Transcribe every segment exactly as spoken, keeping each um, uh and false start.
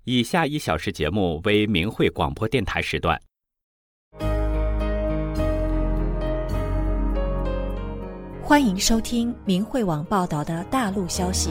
以下一小时节目为明慧广播电台时段。 欢迎收听明慧网报道的大陆消息。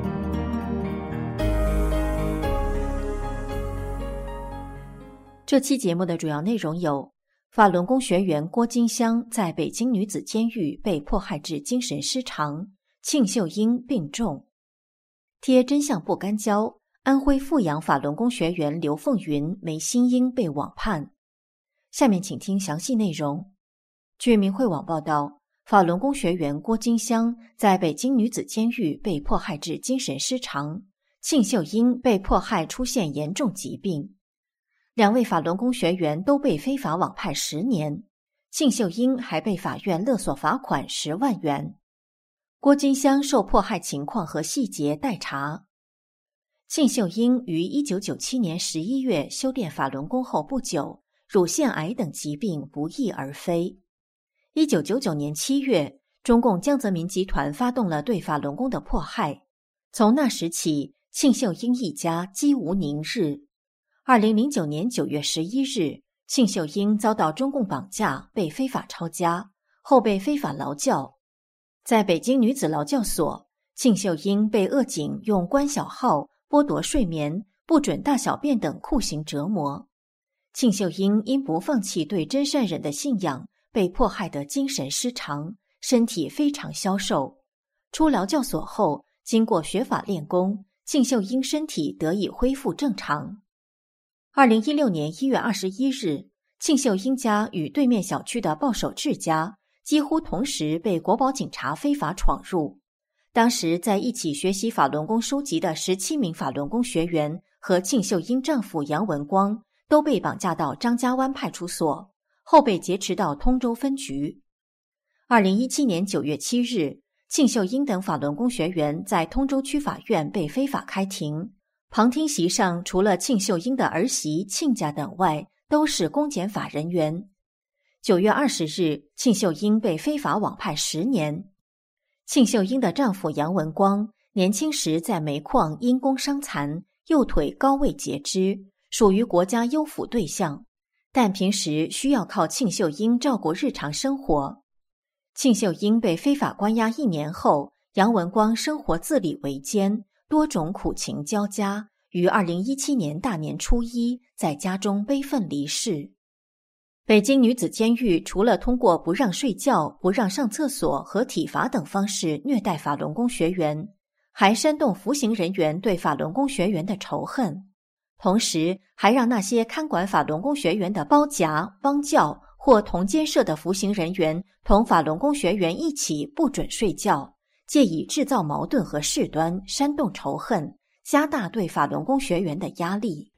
这期节目的主要内容有：法轮功学员郭金香在北京女子监狱被迫害致精神失常，庆秀英病重；贴真相不干胶，安徽阜阳法轮功学员刘凤云、梅新英被网判。下面请听详细内容。据明慧网报道，法轮功学员郭金香在北京女子监狱被迫害致精神失常，庆秀英被迫害出现严重疾病。两位法轮功学员都被非法网判十年，庆秀英还被法院勒索罚款十万元。郭金香受迫害情况和细节待查。庆秀英于一九九七年十一月修炼法轮功后不久，乳腺癌等疾病不翼而飞。一九九九年七月，中共江泽民集团发动了对法轮功的迫害，从那时起，庆秀英一家几无宁日。二零零九年九月十一日，庆秀英遭到中共绑架，被非法抄家，后被非法劳教。在北京女子劳教所，庆秀英被恶警用关小号、剥夺睡眠、不准大小便等酷刑折磨。庆秀英因不放弃对真善忍的信仰，被迫害得精神失常，身体非常消瘦。出劳教所后，经过学法练功，庆秀英身体得以恢复正常。二零一六年一月二十一日，庆秀英家与对面小区的鲍守志家几乎同时被国保警察非法闯入。当时在一起学习法轮功书籍的十七名法轮功学员和庆秀英丈夫杨文光都被绑架到张家湾派出所，后被劫持到通州分局。二零一七年九月七日，庆秀英等法轮功学员在通州区法院被非法开庭。旁听席上除了庆秀英的儿媳、亲家等外，都是公检法人员。九月二十日，庆秀英被非法网判十年。庆秀英的丈夫杨文光年轻时在煤矿因工伤残，右腿高位截肢，属于国家优抚对象，但平时需要靠庆秀英照顾日常生活。庆秀英被非法关押一年后，杨文光生活自立维艰，多种苦情交加，于二零一七年大年初一在家中悲愤离世。北京女子监狱除了通过不让睡觉、不让上厕所和体罚等方式虐待法轮功学员，还煽动服刑人员对法轮功学员的仇恨，同时还让那些看管法轮功学员的包夹、帮教或同监舍的服刑人员同法轮功学员一起不准睡觉，借以制造矛盾和事端，煽动仇恨，加大对法轮功学员的压力。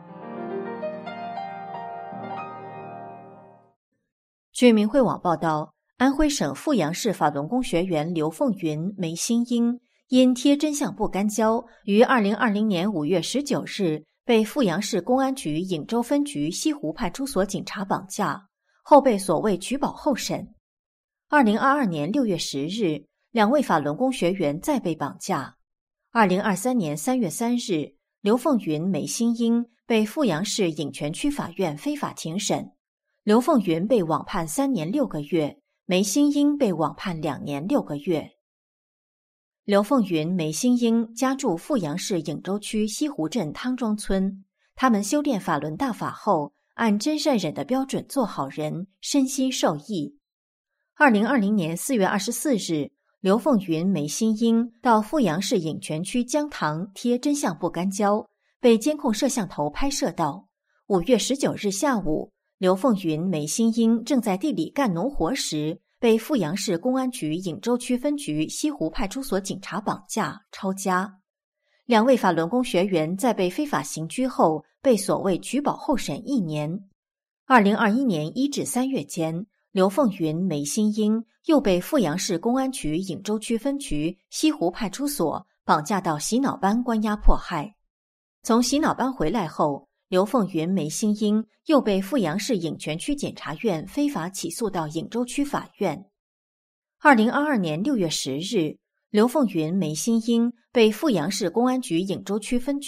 据明慧网报道，安徽省阜阳市法轮功学员刘凤云、梅新英因贴真相不干胶，于二零二零年五月十九日被阜阳市公安局颍州分局西湖派出所警察绑架，后被所谓举保候审。二零二二年六月十日，两位法轮功学员再被绑架。二零二三年三月三日，刘凤云、梅新英被阜阳市颍泉区法院非法庭审。刘凤云被网判三年六个月，梅新英被网判两年六个月。刘凤云、梅新英家住阜阳市颍州区西湖镇汤庄村，他们修炼法轮大法后，按真善忍的标准做好人，身心受益。二零二零年四月二十四日，刘凤云、梅新英到阜阳市颍泉区江塘贴真相不干胶，被监控摄像头拍摄到。五月十九日下午，刘凤云、梅新英正在地里干农活时，被阜阳市公安局颍州区分局西湖派出所警察绑架、抄家。两位法轮功学员在被非法刑拘后，被所谓举保候审一年。二零二一年一至三月间，刘凤云、梅新英又被阜阳市公安局颍州区分局西湖派出所绑架到洗脑班关押迫害。从洗脑班回来后，刘凤云、梅新英又被阜阳市颍泉区检察院非法起诉到颍州区法院。二零二二年六月十日，刘凤云、梅新英被阜阳市公安局颍州区分局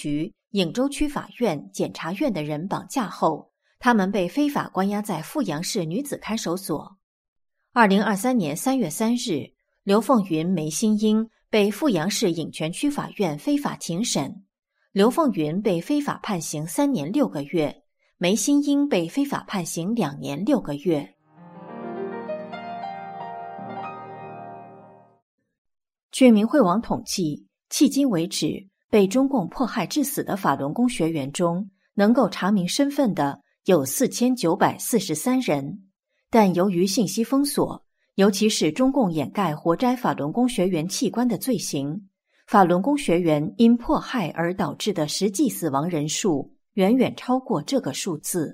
颍州区法院、检察院的人绑架后，他们被非法关押在富阳市女子看守所。二零二三年三月三日，刘凤云、梅新英被富阳市颍泉区法院非法庭审，刘凤云被非法判刑三年六个月，梅新英被非法判刑两年六个月。据明慧网统计，迄今为止，被中共迫害致死的法轮功学员中，能够查明身份的有四千九百四十三人，但由于信息封锁，尤其是中共掩盖活摘法轮功学员器官的罪行，法轮功学员因迫害而导致的实际死亡人数远远超过这个数字。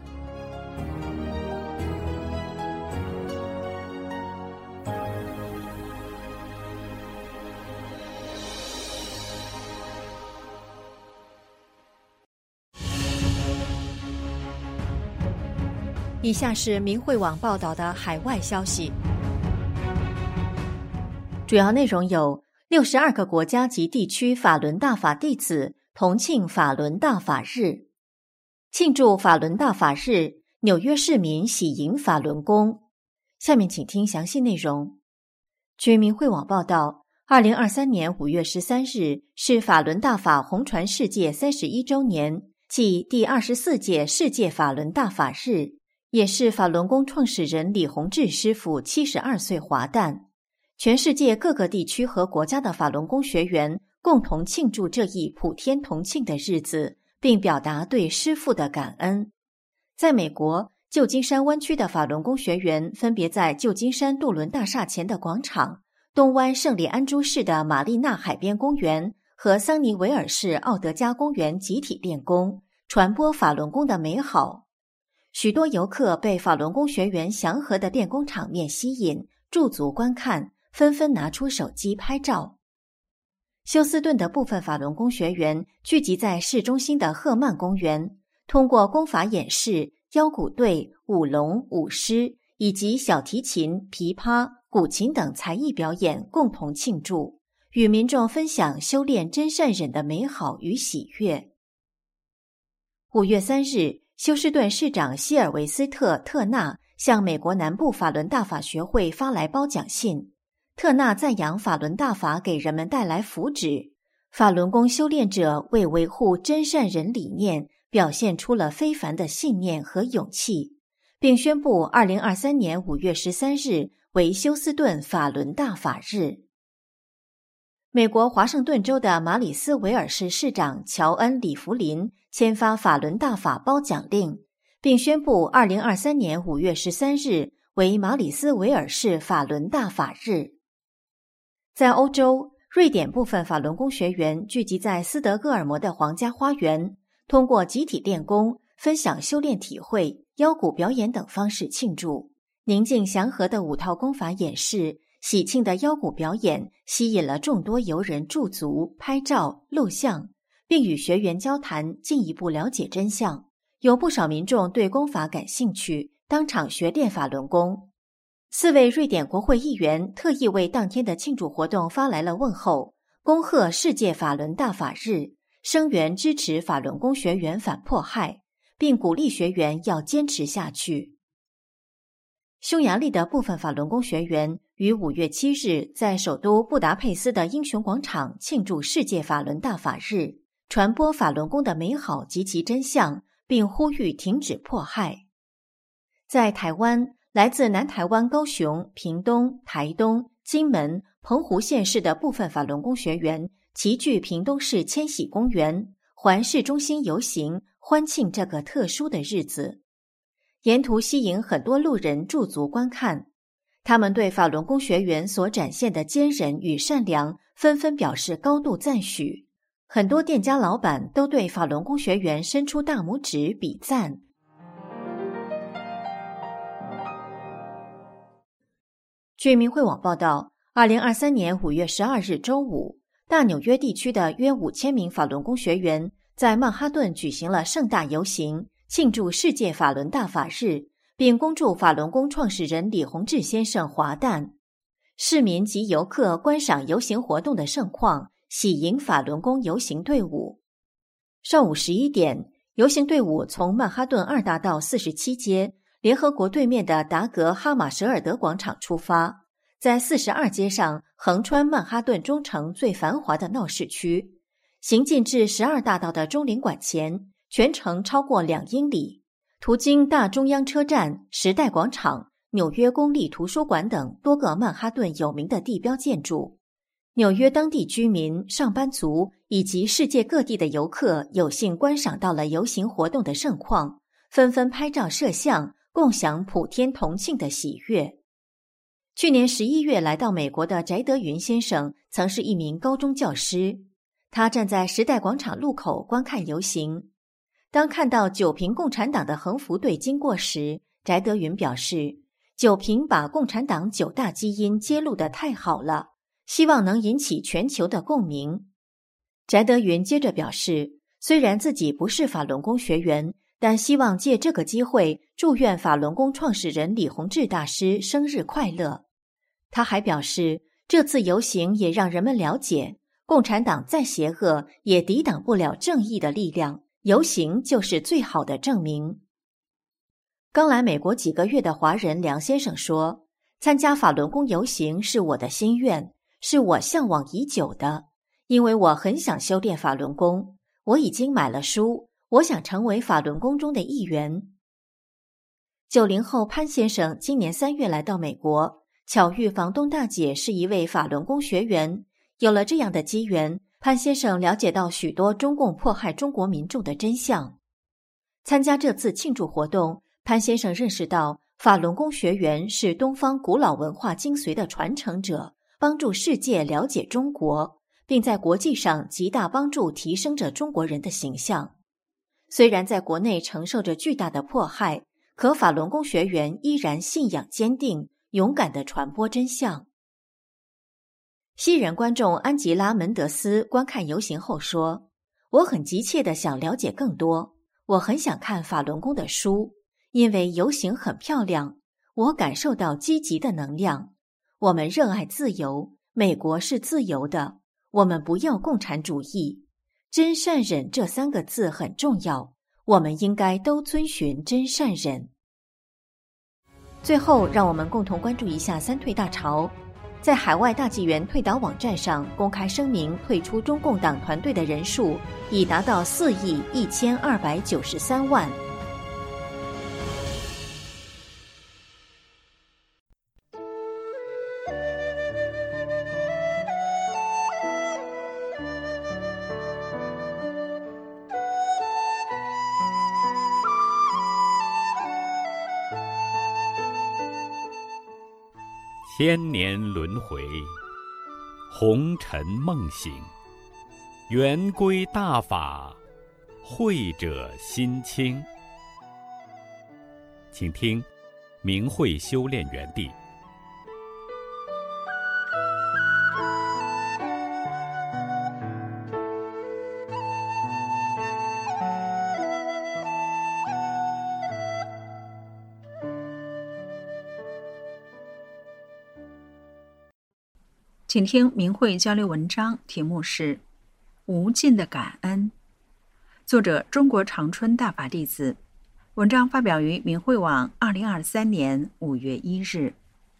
以下是明慧网报道的海外消息，主要内容有：六十二个国家及地区法轮大法弟子同庆法轮大法日，庆祝法轮大法日，纽约市民喜迎法轮功。下面请听详细内容。据明慧网报道，二零二三年五月十三日是法轮大法红传世界三十一周年，即第二十四届世界法轮大法日，也是法轮功创始人李洪志师父七十二岁华诞。全世界各个地区和国家的法轮功学员共同庆祝这一普天同庆的日子，并表达对师父的感恩。在美国，旧金山湾区的法轮功学员分别在旧金山渡轮大厦前的广场、东湾圣利安珠市的玛丽娜海边公园和桑尼维尔市奥德加公园集体练功，传播法轮功的美好。许多游客被法轮功学员祥和的练功场面吸引，驻足观看，纷纷拿出手机拍照。休斯顿的部分法轮功学员聚集在市中心的赫曼公园，通过功法演示、腰鼓队、舞龙、舞狮以及小提琴、琵琶、古琴等才艺表演共同庆祝，与民众分享修炼真善忍的美好与喜悦。五月三日，休斯顿市长希尔维斯特·特纳向美国南部法轮大法学会发来褒奖信。特纳赞扬法轮大法给人们带来福祉，法轮功修炼者为维护真善忍理念表现出了非凡的信念和勇气，并宣布二零二三年五月十三日为休斯顿法轮大法日。美国华盛顿州的马里斯维尔市市长乔恩·里弗林签发法轮大法褒奖令，并宣布二零二三年五月十三日为马里斯维尔市法轮大法日。在欧洲，瑞典部分法轮功学员聚集在斯德哥尔摩的皇家花园，通过集体练功、分享修炼体会、腰鼓表演等方式庆祝。宁静祥和的五套功法演示、喜庆的腰鼓表演吸引了众多游人驻足、拍照、录像，并与学员交谈，进一步了解真相。有不少民众对功法感兴趣，当场学练法轮功。四位瑞典国会议员特意为当天的庆祝活动发来了问候，恭贺世界法轮大法日，声援支持法轮功学员反迫害，并鼓励学员要坚持下去。匈牙利的部分法轮功学员于五月七日在首都布达佩斯的英雄广场庆祝世界法轮大法日，传播法轮功的美好及其真相，并呼吁停止迫害。在台湾，来自南台湾高雄、屏东、台东、金门、澎湖县市的部分法轮功学员齐聚屏东市千禧公园，环市中心游行，欢庆这个特殊的日子。沿途吸引很多路人驻足观看，他们对法轮功学员所展现的坚韧与善良纷纷表示高度赞许。很多店家老板都对法轮功学员伸出大拇指比赞。据明慧网报道，二零二三年五月十二日周五，大纽约地区的约五千名法轮功学员在曼哈顿举行了盛大游行，庆祝世界法轮大法日，并恭祝法轮功创始人李洪志先生华诞。市民及游客观赏游行活动的盛况，喜迎法轮功游行队伍。 上午十一点，游行队伍从曼哈顿二大道四十七街联合国对面的达格哈马舍尔德广场出发，在四十二街上横穿曼哈顿中城最繁华的闹市区，行进至十二大道的中领馆前，全程超过两英里，途经大中央车站、时代广场、纽约公立图书馆等多个曼哈顿有名的地标建筑。纽约当地居民、上班族以及世界各地的游客有幸观赏到了游行活动的盛况，纷纷拍照摄像，共享普天同庆的喜悦。去年十一月来到美国的翟德云先生曾是一名高中教师，他站在时代广场路口观看游行。当看到九平共产党的横幅队经过时，翟德云表示，九平把共产党九大基因揭露得太好了，希望能引起全球的共鸣。翟德云接着表示，虽然自己不是法轮功学员，但希望借这个机会祝愿法轮功创始人李洪志大师生日快乐。他还表示，这次游行也让人们了解，共产党再邪恶也抵挡不了正义的力量，游行就是最好的证明。刚来美国几个月的华人梁先生说，参加法轮功游行是我的心愿，是我向往已久的，因为我很想修炼法轮功，我已经买了书，我想成为法轮功中的一员。九零后潘先生今年三月来到美国，巧遇房东大姐是一位法轮功学员，有了这样的机缘，潘先生了解到许多中共迫害中国民众的真相。参加这次庆祝活动，潘先生认识到法轮功学员是东方古老文化精髓的传承者，帮助世界了解中国，并在国际上极大帮助提升着中国人的形象。虽然在国内承受着巨大的迫害，可法轮功学员依然信仰坚定，勇敢地传播真相。西人观众安吉拉·门德斯观看游行后说，我很急切地想了解更多，我很想看法轮功的书，因为游行很漂亮，我感受到积极的能量。我们热爱自由，美国是自由的，我们不要共产主义。真善忍这三个字很重要，我们应该都遵循真善忍。最后，让我们共同关注一下三退大潮。在海外大纪元退党网站上公开声明退出中共党团队的人数已达到四亿一千二百九十三万。 千年轮回，红尘梦醒，圆规大法，慧者心清。请听明慧修炼园地。 请听明慧交流文章，题目是《无尽的感恩》，作者中国长春大法弟子。文章发表于明慧网二零二三年五月一日。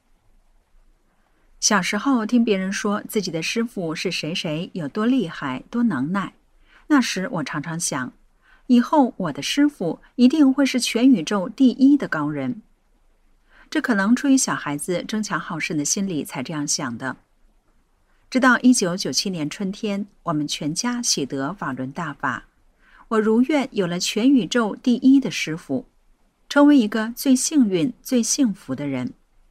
小时候听别人说自己的师父是谁谁有多厉害多能耐，那时我常常想，以后我的师父一定会是全宇宙第一的高人。这可能出于小孩子争强好胜的心理才这样想的。直到一九九七年春天，我们全家喜得法轮大法，我如愿有了全宇宙第一的师父，成为一个最幸运最幸福的人。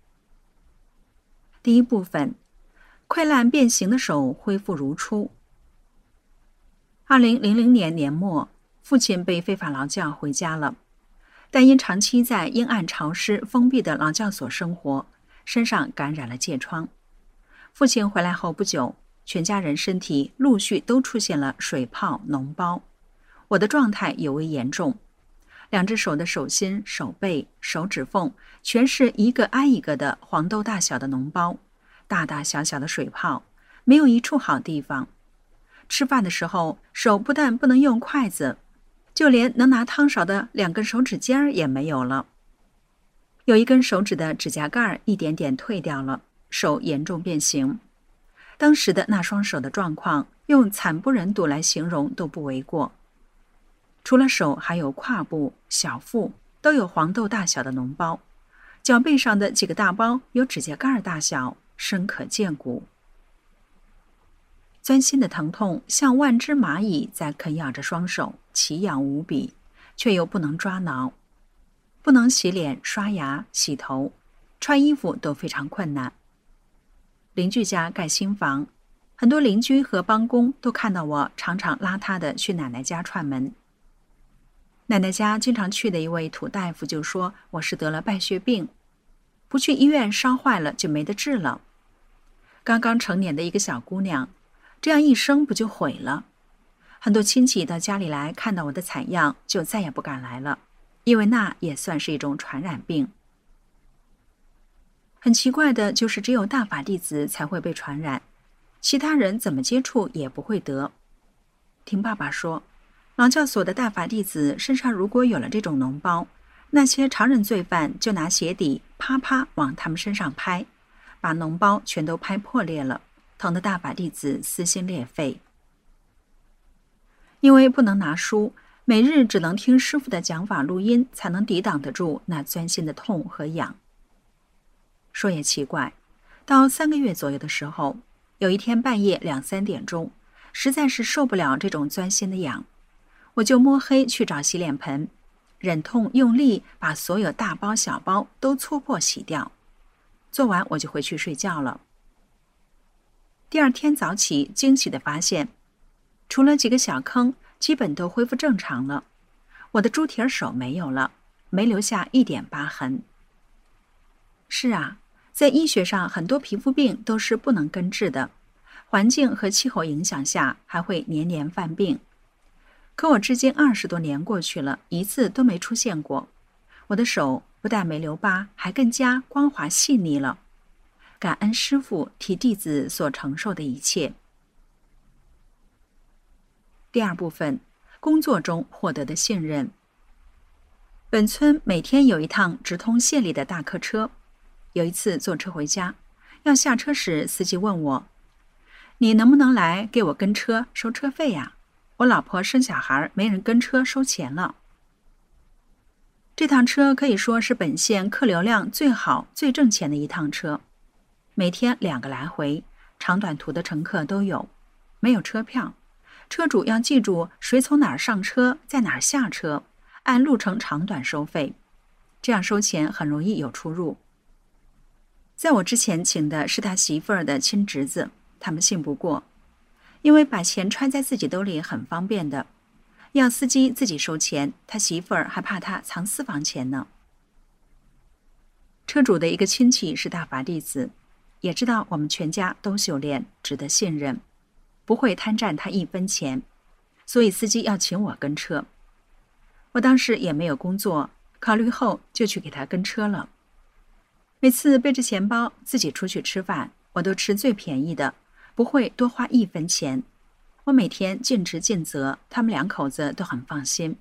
第一部分，溃烂变形的手恢复如初。二零零零年年末，父亲被非法劳教回家了，但因长期在阴暗潮湿封闭的劳教所生活，身上感染了疥疮。父亲回来后不久，全家人身体陆续都出现了水泡、脓包。我的状态尤为严重，两只手的手心、手背、手指缝全是一个挨一个的黄豆大小的脓包，大大小小的水泡，没有一处好地方。 吃饭的时候，手不但不能用筷子，就连能拿汤勺的两根手指尖儿也没有了。有一根手指的指甲盖一点点退掉了，手严重变形。当时的那双手的状况，用惨不忍睹来形容都不为过。除了手，还有胯部、小腹都有黄豆大小的脓包，脚背上的几个大包有指甲盖大小，深可见骨。钻心的疼痛像万只蚂蚁在啃咬着双手，奇痒无比，却又不能抓挠，不能洗脸、刷牙、洗头，穿衣服都非常困难。邻居家盖新房，很多邻居和帮工都看到我常常邋遢地去奶奶家串门。奶奶家经常去的一位土大夫就说我是得了败血病，不去医院烧坏了就没得治了。刚刚成年的一个小姑娘，这样一生不就毁了？很多亲戚到家里来看到我的惨样，就再也不敢来了，因为那也算是一种传染病。很奇怪的就是，只有大法弟子才会被传染，其他人怎么接触也不会得。听爸爸说，劳教所的大法弟子身上如果有了这种脓包，那些常人罪犯就拿鞋底啪啪往他们身上拍，把脓包全都拍破裂了，疼得大法弟子撕心裂肺。因为不能拿书，每日只能听师父的讲法录音，才能抵挡得住那钻心的痛和痒。说也奇怪，到三个月左右的时候，有一天半夜两三点钟，实在是受不了这种钻心的痒，我就摸黑去找洗脸盆，忍痛用力把所有大包小包都搓破洗掉。做完我就回去睡觉了。第二天早起，惊喜地发现，除了几个小坑，基本都恢复正常了。我的猪蹄手没有了，没留下一点疤痕。是啊，在医学上，很多皮肤病都是不能根治的，环境和气候影响下还会年年犯病。可我至今二十多年过去了，一次都没出现过。我的手不但没留疤，还更加光滑细腻了。感恩师父替弟子所承受的一切。第二部分，工作中获得的信任。本村每天有一趟直通县里的大客车。有一次坐车回家，要下车时，司机问我：“你能不能来给我跟车收车费呀？我老婆生小孩，没人跟车收钱了。”这趟车可以说是本县客流量最好、最挣钱的一趟车，每天两个来回，长短途的乘客都有，没有车票，车主要记住谁从哪儿上车，在哪儿下车，按路程长短收费，这样收钱很容易有出入。在我之前请的是他媳妇儿的亲侄子，他们信不过，因为把钱揣在自己兜里很方便的，要司机自己收钱，他媳妇儿还怕他藏私房钱呢。车主的一个亲戚是大法弟子，也知道我们全家都修炼，值得信任，不会贪占他一分钱，所以司机要请我跟车。我当时也没有工作，考虑后就去给他跟车了。每次背着钱包自己出去吃饭，我都吃最便宜的，不会多花一分钱。我每天尽职尽责，他们两口子都很放心。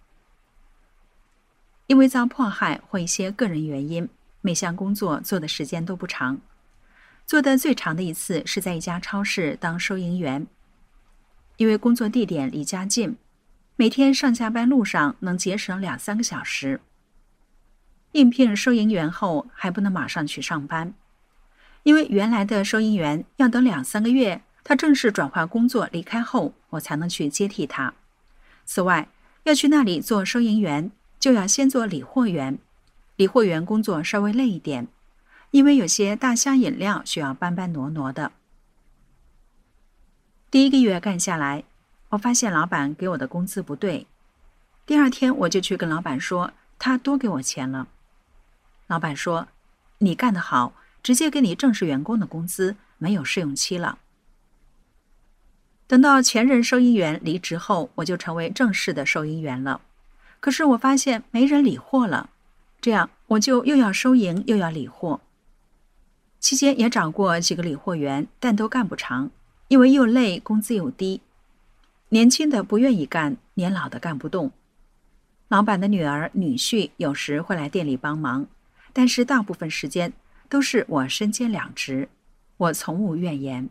因为遭迫害或一些个人原因，每项工作做的时间都不长。做的最长的一次是在一家超市当收银员。因为工作地点离家近，每天上下班路上能节省两三个小时。应聘收银员后还不能马上去上班，因为原来的收银员要等两三个月，他正式转换工作离开后，我才能去接替他。此外，要去那里做收银员，就要先做理货员。理货员工作稍微累一点，因为有些大箱饮料需要搬搬挪挪的。第一个月干下来，我发现老板给我的工资不对。第二天我就去跟老板说，他多给我钱了。老板说，你干得好，直接给你正式员工的工资，没有试用期了。等到前任收银员离职后，我就成为正式的收银员了。可是我发现没人理货了，这样我就又要收银又要理货。期间也找过几个理货员，但都干不长，因为又累，工资又低， 年轻的不愿意干，年老的干不动。老板的女儿、女婿有时会来店里帮忙，但是大部分时间都是我身兼两职，我从无怨言。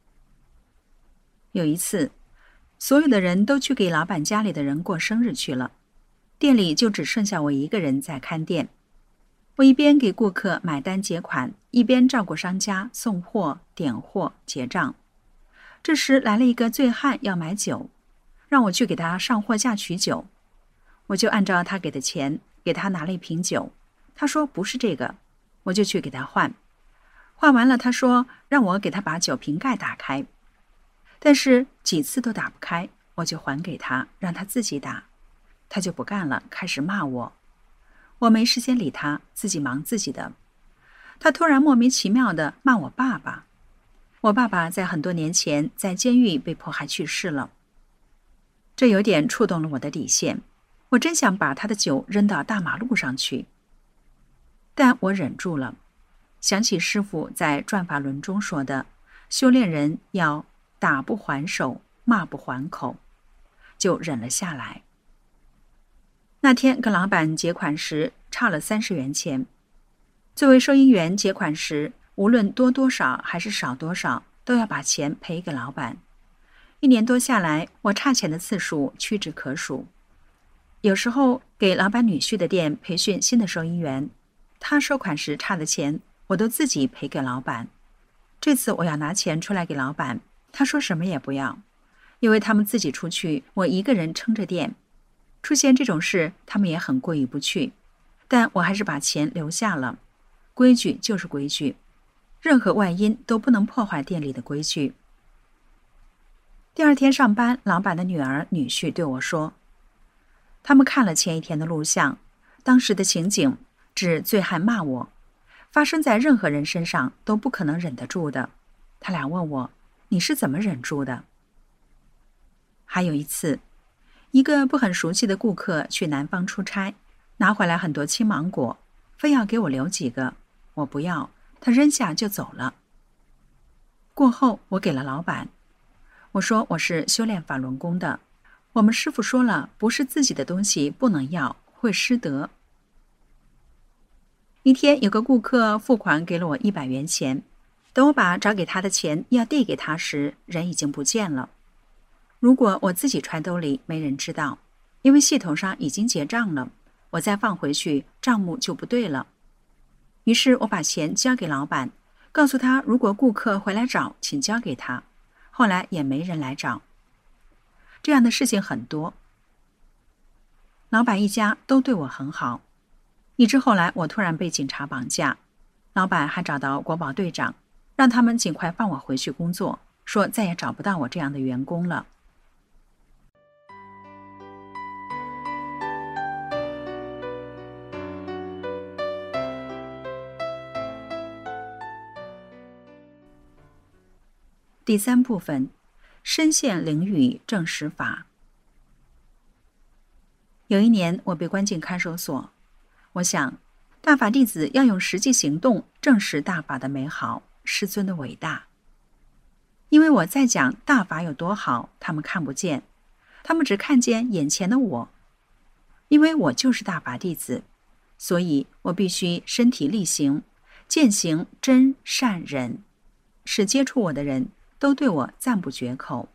有一次，所有的人都去给老板家里的人过生日去了，店里就只剩下我一个人在看店。我一边给顾客买单结款，一边照顾商家送货、点货、结账。这时来了一个醉汉要买酒，让我去给他上货架取酒。我就按照他给的钱给他拿了一瓶酒，他说不是这个，我就去给他换。换完了，他说让我给他把酒瓶盖打开，但是几次都打不开，我就还给他，让他自己打。他就不干了，开始骂我。我没时间理他，自己忙自己的。他突然莫名其妙地骂我爸爸。我爸爸在很多年前在监狱被迫害去世了。这有点触动了我的底线，我真想把他的酒扔到大马路上去。但我忍住了，想起师父在转法轮中说的，修炼人要打不还手，骂不还口，就忍了下来。那天跟老板结款时差了三十元钱，作为收银员结款时，无论多多少还是少多少，都要把钱赔给老板。一年多下来，我差钱的次数屈指可数。有时候给老板女婿的店培训新的收银员，他收款时差的钱，我都自己赔给老板。这次我要拿钱出来给老板，他说什么也不要，因为他们自己出去，我一个人撑着店。出现这种事，他们也很过意不去，但我还是把钱留下了。规矩就是规矩，任何外因都不能破坏店里的规矩。第二天上班，老板的女儿、女婿对我说，他们看了前一天的录像，当时的情景指醉汉骂我，发生在任何人身上都不可能忍得住的。他俩问我，你是怎么忍住的？还有一次，一个不很熟悉的顾客去南方出差，拿回来很多青芒果，非要给我留几个，我不要，他扔下就走了。过后我给了老板，我说我是修炼法轮功的，我们师父说了，不是自己的东西不能要，会失德。一天有个顾客付款给了我一百元钱，等我把找给他的钱要递给他时，人已经不见了。如果我自己揣兜里，没人知道，因为系统上已经结账了，我再放回去，账目就不对了。于是我把钱交给老板，告诉他如果顾客回来找，请交给他。后来也没人来找。这样的事情很多。老板一家都对我很好，以致后来我突然被警察绑架，老板还找到国保队长，让他们尽快放我回去工作，说再也找不到我这样的员工了。第三部分，身陷囹圄证实法。有一年我被关进看守所，我想大法弟子要用实际行动证实大法的美好，师尊的伟大。因为我在讲大法有多好，他们看不见，他们只看见眼前的我。因为我就是大法弟子，所以我必须身体力行，践行真善忍，使接触我的人都对我赞不绝口。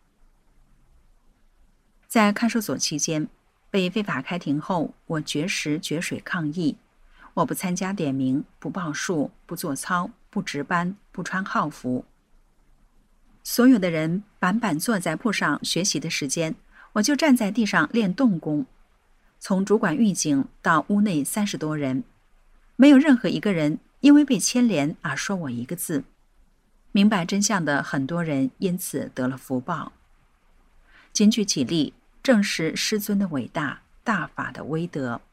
在看守所期间，被非法开庭后，我绝食绝水抗议，我不参加点名，不报数，不做操，不值班，不穿号服。所有的人板板坐在铺上学习的时间，我就站在地上练动功。从主管狱警到屋内三十多人，没有任何一个人因为被牵连而说我一个字。明白真相的很多人因此得了福报。仅举几例，证实师尊的伟大，大法的威德。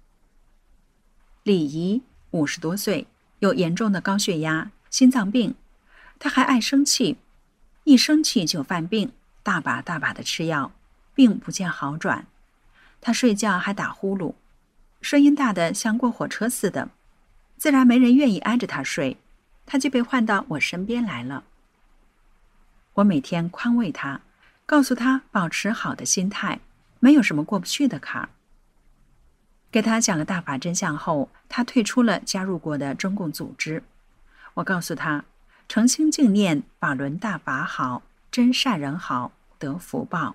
李仪五十多岁，有严重的高血压、心脏病，他还爱生气，一生气就犯病，大把大把的吃药，病不见好转。他睡觉还打呼噜，声音大得像过火车似的，自然没人愿意挨着他睡，他就被换到我身边来了。我每天宽慰他， 告诉他保持好的心态，没有什么过不去的坎儿。给他讲了大法真相后，他退出了加入过的中共组织。我告诉他，诚心敬念法轮大法好，真善人好，得福报。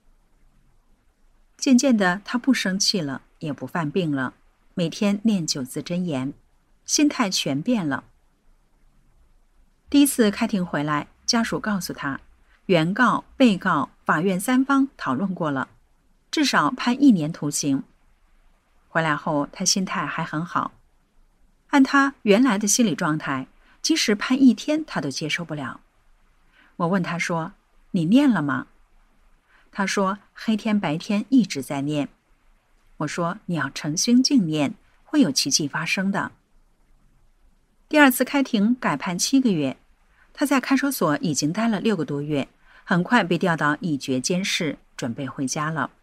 渐渐的，他不生气了，也不犯病了，每天念九字真言，心态全变了。第一次开庭回来，家属告诉他，原告、被告、法院三方讨论过了，至少判一年徒刑。回来后，他心态还很好。按他原来的心理状态，即使判一天他都接受不了。我问他说，你念了吗？他说，黑天白天一直在念。我说，你要诚心敬念，会有奇迹发生的。第二次开庭改判七个月，他在看守所已经待了六个多月，很快被调到一觉监室，准备回家了。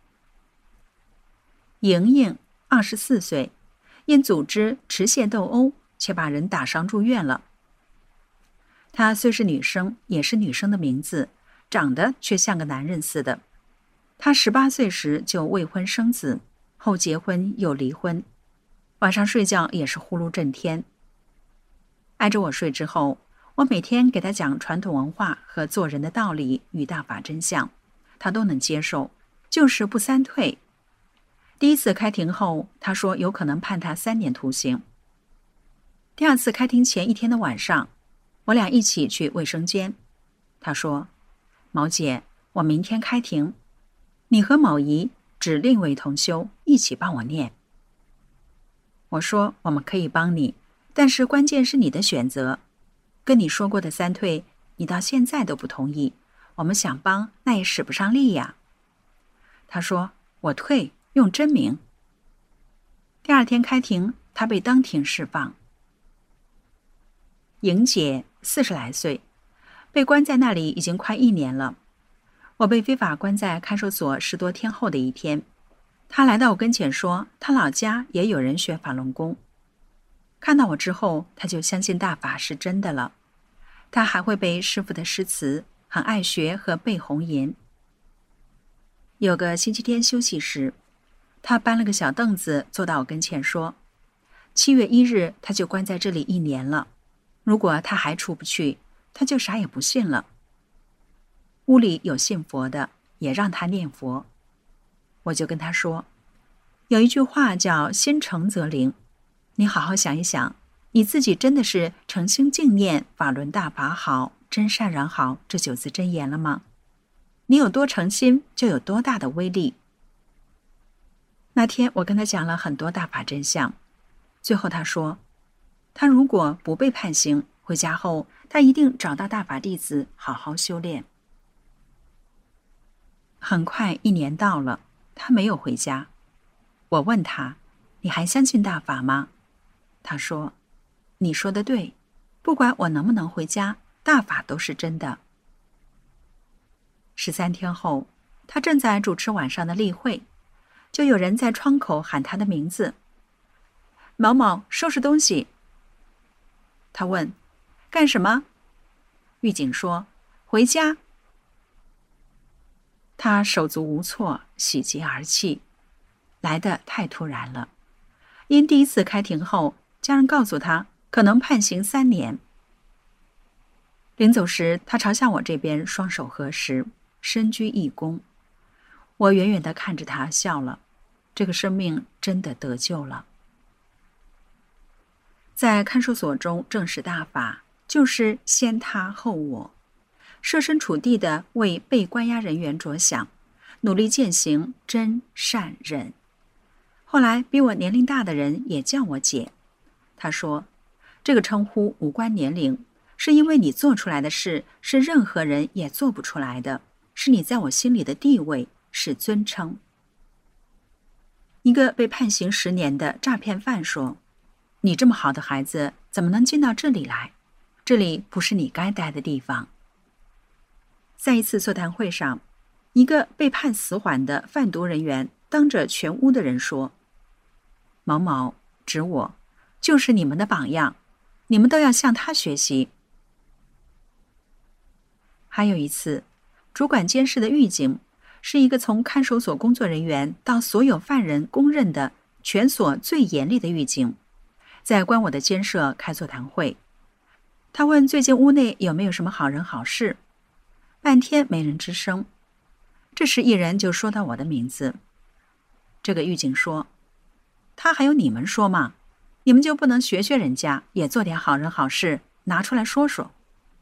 莹莹二十四岁，因组织持械斗殴，却把人打伤住院了。她虽是女生，也是女生的名字，长得却像个男人似的。她十八岁时就未婚生子，后结婚又离婚，晚上睡觉也是呼噜震天。挨着我睡之后，我每天给她讲传统文化和做人的道理与大法真相，她都能接受，就是不三退。第一次开庭后，她说有可能判她三年徒刑。第二次开庭前一天的晚上，我俩一起去卫生间。她说，毛姐，我明天开庭，你和某姨指另为同修，一起帮我念。我说，我们可以帮你，但是关键是你的选择。跟你说过的三退，你到现在都不同意，我们想帮，那也使不上力呀。他说，我退，用真名。第二天开庭，他被当庭释放。莹姐四十来岁，被关在那里已经快一年了。我被非法关在看守所十多天后的一天，他来到我跟前说，他老家也有人学法轮功。看到我之后，他就相信大法是真的了。他还会背师父的诗词，很爱学和背红吟。有个星期天休息时，他搬了个小凳子坐到我跟前说，七月一日他就关在这里一年了，如果他还出不去，他就啥也不信了。屋里有信佛的，也让他念佛。我就跟他说，有一句话叫心诚则灵，你好好想一想，你自己真的是诚心敬念法轮大法好，真善人好这九字真言了吗？你有多诚心，就有多大的威力。那天我跟他讲了很多大法真相，最后他说，他如果不被判刑，回家后他一定找到大法弟子好好修炼。很快一年到了，他没有回家。我问他，你还相信大法吗？他说，你说的对，不管我能不能回家，大法都是真的。十三天后，他正在主持晚上的例会，就有人在窗口喊他的名字，某某，收拾东西。他问，干什么？狱警说，回家。他手足无措，喜极而泣，来得太突然了。因第一次开庭后，家人告诉他可能判刑三年。临走时，他朝向我这边双手合十，深鞠一躬。我远远地看着他笑了，这个生命真的得救了。在看守所中证实大法，就是先他后我，设身处地地为被关押人员着想，努力践行真善忍。后来比我年龄大的人也叫我姐，他说，这个称呼无关年龄，是因为你做出来的事是任何人也做不出来的，是你在我心里的地位，是尊称。一个被判刑十年的诈骗犯说，你这么好的孩子怎么能进到这里来？这里不是你该待的地方。在一次座谈会上，一个被判死缓的贩毒人员当着全屋的人说，某某指我，就是你们的榜样，你们都要向他学习。还有一次， 主管监视的狱警，是一个从看守所工作人员到所有犯人公认的全所最严厉的狱警，在关我的监舍开座谈会。他问最近屋内有没有什么好人好事，半天没人吱声。这时一人就说到我的名字。这个狱警说：他还有你们说吗？你们就不能学学人家，也做点好人好事，拿出来说说？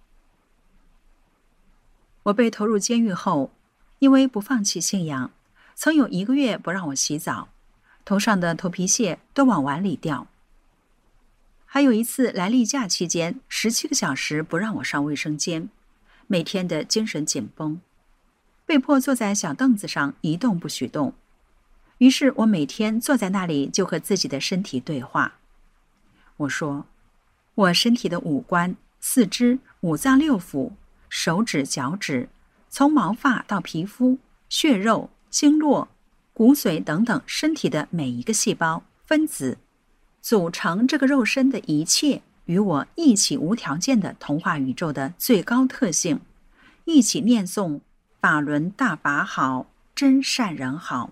我被投入监狱后，因为不放弃信仰，曾有一个月不让我洗澡，头上的头皮屑都往碗里掉。还有一次来例假期间，十七个小时不让我上卫生间，每天的精神紧绷，被迫坐在小凳子上一动不许动。于是我每天坐在那里就和自己的身体对话。我说，我身体的五官、四肢、五脏六腑、手指、脚趾，从毛发到皮肤、血肉、经络、骨髓等等身体的每一个细胞、分子，组成这个肉身的一切，与我一起无条件的同化宇宙的最高特性，一起念诵法轮大法好，真善人好。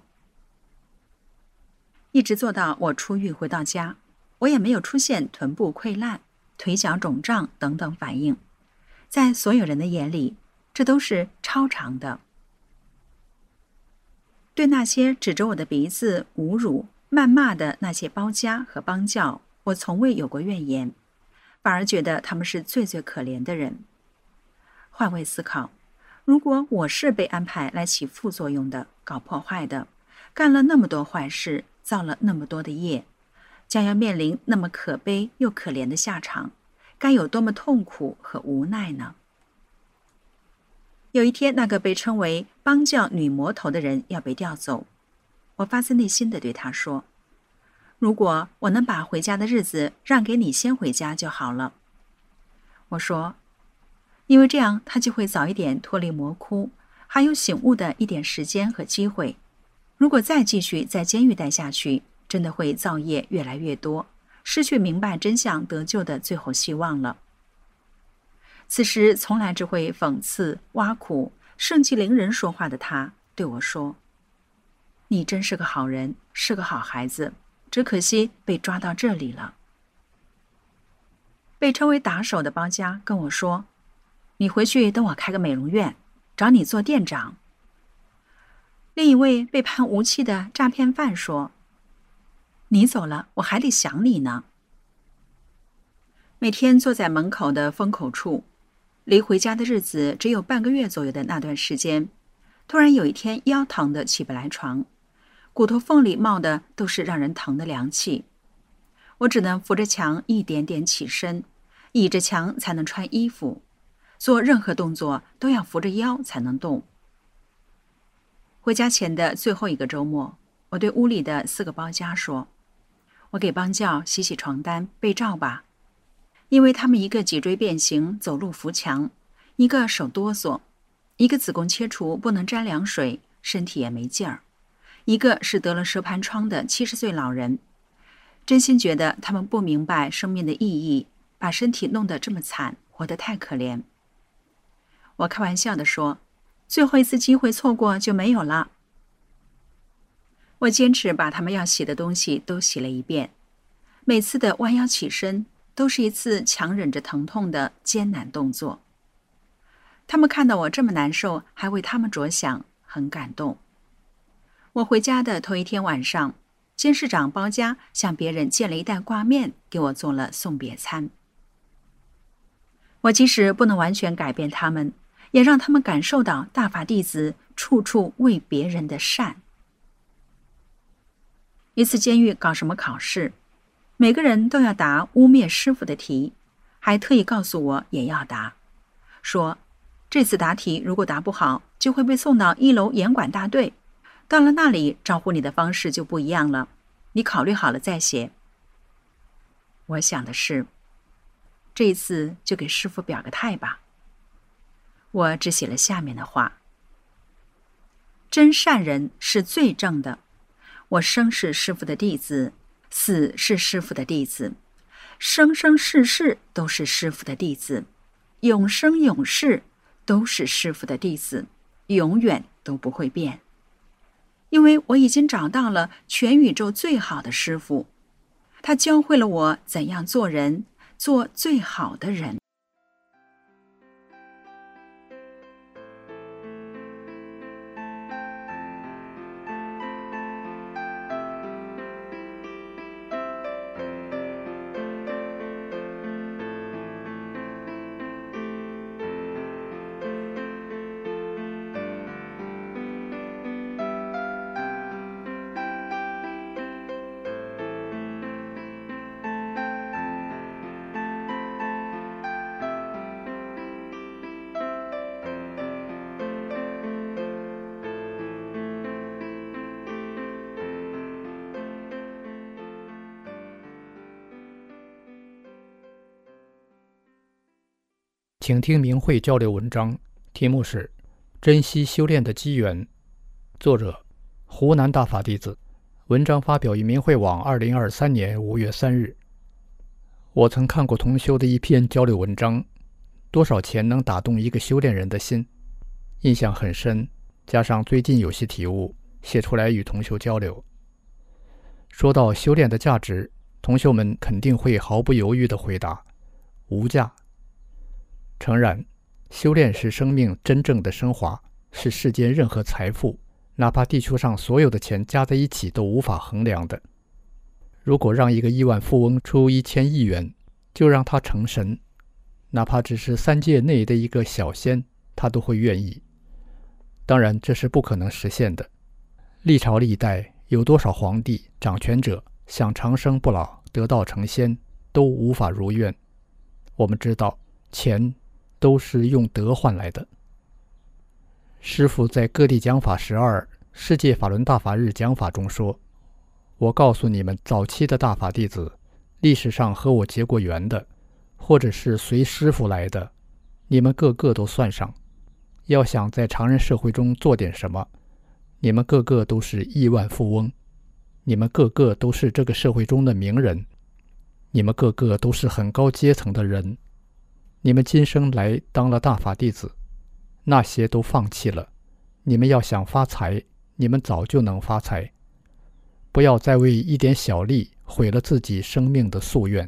一直做到我出狱回到家，我也没有出现臀部溃烂、腿脚肿胀等等反应，在所有人的眼里，这都是超常的。对那些指着我的鼻子侮辱、谩骂的那些包家和帮教，我从未有过怨言，反而觉得他们是最最可怜的人。换位思考，如果我是被安排来起副作用的、搞破坏的，干了那么多坏事，造了那么多的业，将要面临那么可悲又可怜的下场，该有多么痛苦和无奈呢？有一天，那个被称为帮教女魔头的人要被调走，我发自内心地对他说，如果我能把回家的日子让给你先回家就好了。我说，因为这样他就会早一点脱离魔窟，还有醒悟的一点时间和机会。如果再继续在监狱待下去，真的会造业越来越多，失去明白真相得救的最后希望了。此时从来只会讽刺、挖苦、盛气凌人说话的他对我说，你真是个好人，是个好孩子，只可惜被抓到这里了。被称为打手的包家跟我说，你回去等我开个美容院，找你做店长。另一位被判无期的诈骗犯说，你走了，我还得想你呢。每天坐在门口的风口处，离回家的日子只有半个月左右的那段时间，突然有一天腰疼得起不来床，骨头缝里冒的都是让人疼的凉气。我只能扶着墙一点点起身，倚着墙才能穿衣服，做任何动作都要扶着腰才能动。回家前的最后一个周末，我对屋里的四个包家说，我给帮教洗洗床单被罩吧，因为他们一个脊椎变形走路扶墙，一个手哆嗦，一个子宫切除不能沾凉水，身体也没劲儿，一个是得了蛇盘疮的七十岁老人。真心觉得他们不明白生命的意义，把身体弄得这么惨，活得太可怜。我开玩笑地说，最后一次机会错过就没有了。我坚持把他们要洗的东西都洗了一遍，每次的弯腰起身都是一次强忍着疼痛的艰难动作。他们看到我这么难受，还为他们着想，很感动。我回家的头一天晚上，监事长包家向别人借了一袋挂面，给我做了送别餐。我即使不能完全改变他们，也让他们感受到大法弟子处处为别人的善。一次监狱搞什么考试，每个人都要答污蔑师父的题，还特意告诉我也要答，说这次答题如果答不好，就会被送到一楼严管大队，到了那里招呼你的方式就不一样了，你考虑好了再写。我想的是，这一次就给师父表个态吧。我只写了下面的话，真善人是最正的，我生是师父的弟子，死是师父的弟子，生生世世都是师父的弟子，永生永世都是师父的弟子， 永远都不会变。因为我已经找到了全宇宙最好的师父，他教会了我怎样做人，做最好的人。 请听明慧交流文章，题目是《珍惜修炼的机缘》，作者湖南大法弟子。文章发表于明慧网二零二三年五月三日。我曾看过同修的一篇交流文章，多少钱能打动一个修炼人的心，印象很深，加上最近有些体悟，写出来与同修交流。说到修炼的价值，同修们肯定会毫不犹豫地回答：无价。诚然，修炼是生命真正的升华，是世间任何财富，哪怕地球上所有的钱加在一起都无法衡量的。如果让一个亿万富翁出一千亿元，就让他成神，哪怕只是三界内的一个小仙，他都会愿意。当然，这是不可能实现的。历朝历代有多少皇帝、掌权者想长生不老、得道成仙，都无法如愿。我们知道，钱都是用德换来的。师父在各地讲法十二世界法轮大法日讲法中说，我告诉你们，早期的大法弟子，历史上和我结过缘的，或者是随师父来的，你们个个都算上。要想在常人社会中做点什么，你们个个都是亿万富翁，你们个个都是这个社会中的名人，你们个个都是很高阶层的人。你们今生来当了大法弟子，那些都放弃了。你们要想发财，你们早就能发财。不要再为一点小利毁了自己生命的夙愿。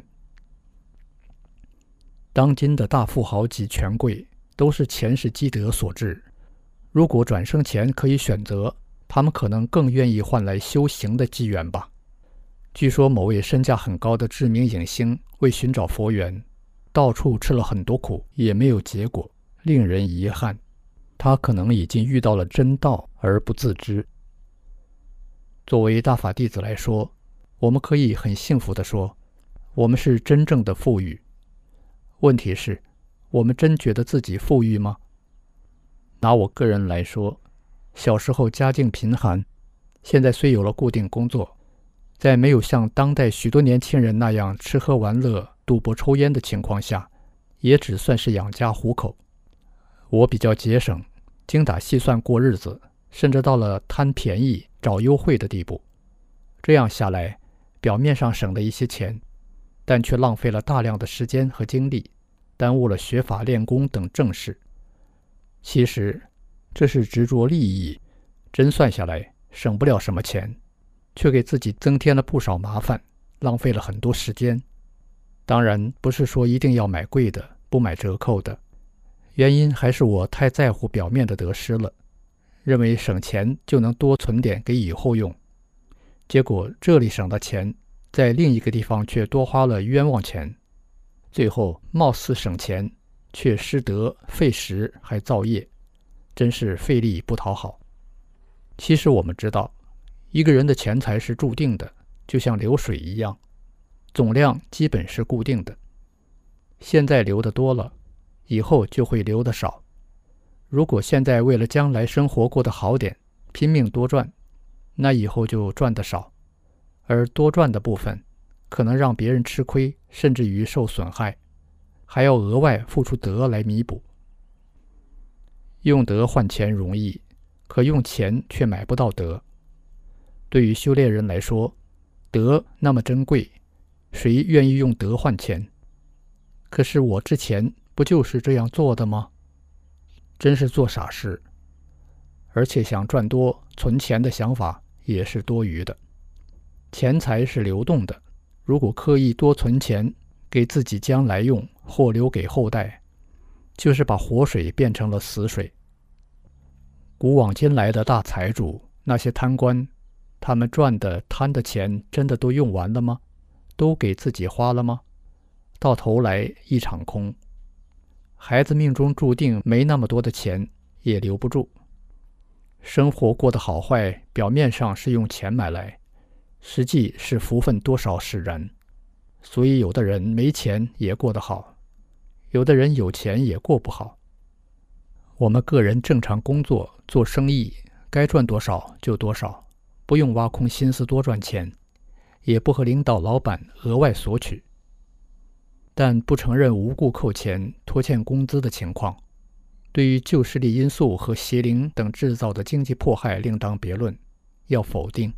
当今的大富豪及权贵都是前世积德所致，如果转生前可以选择，他们可能更愿意换来修行的机缘吧。据说某位身价很高的知名影星为寻找佛缘，到处吃了很多苦，也没有结果，令人遗憾。他可能已经遇到了真道而不自知。作为大法弟子来说，我们可以很幸福地说，我们是真正的富裕。问题是，我们真觉得自己富裕吗？拿我个人来说，小时候家境贫寒，现在虽有了固定工作，在没有像当代许多年轻人那样吃喝玩乐、赌博抽烟的情况下，也只算是养家糊口。我比较节省，精打细算过日子，甚至到了贪便宜、找优惠的地步。这样下来，表面上省了一些钱，但却浪费了大量的时间和精力，耽误了学法练功等正事。其实，这是执着利益，真算下来，省不了什么钱，却给自己增添了不少麻烦，浪费了很多时间。当然，不是说一定要买贵的，不买折扣的。原因还是我太在乎表面的得失了，认为省钱就能多存点给以后用。结果这里省的钱，在另一个地方却多花了冤枉钱。最后貌似省钱，却失德费时还造业，真是费力不讨好。其实我们知道，一个人的钱财是注定的，就像流水一样，总量基本是固定的。现在流的多了，以后就会流的少。如果现在为了将来生活过得好点，拼命多赚，那以后就赚得少，而多赚的部分可能让别人吃亏，甚至于受损害，还要额外付出德来弥补。用德换钱容易，可用钱却买不到德。对于修炼人来说，德那么珍贵，谁愿意用德换钱？可是我之前不就是这样做的吗？真是做傻事。 而且想赚多存钱的想法也是多余的。钱财是流动的，如果刻意多存钱给自己将来用或留给后代，就是把活水变成了死水。古往今来的大财主，那些贪官，他们赚的贪的钱真的都用完了吗？都给自己花了吗？到头来一场空。孩子命中注定没那么多的钱，也留不住。生活过得好坏，表面上是用钱买来，实际是福分多少使然。所以有的人没钱也过得好，有的人有钱也过不好。我们个人正常工作做生意，该赚多少就多少，不用挖空心思多赚钱，也不和领导老板额外索取。但不承认无故扣钱、拖欠工资的情况。对于旧势力因素和邪灵等制造的经济迫害另当别论，要否定。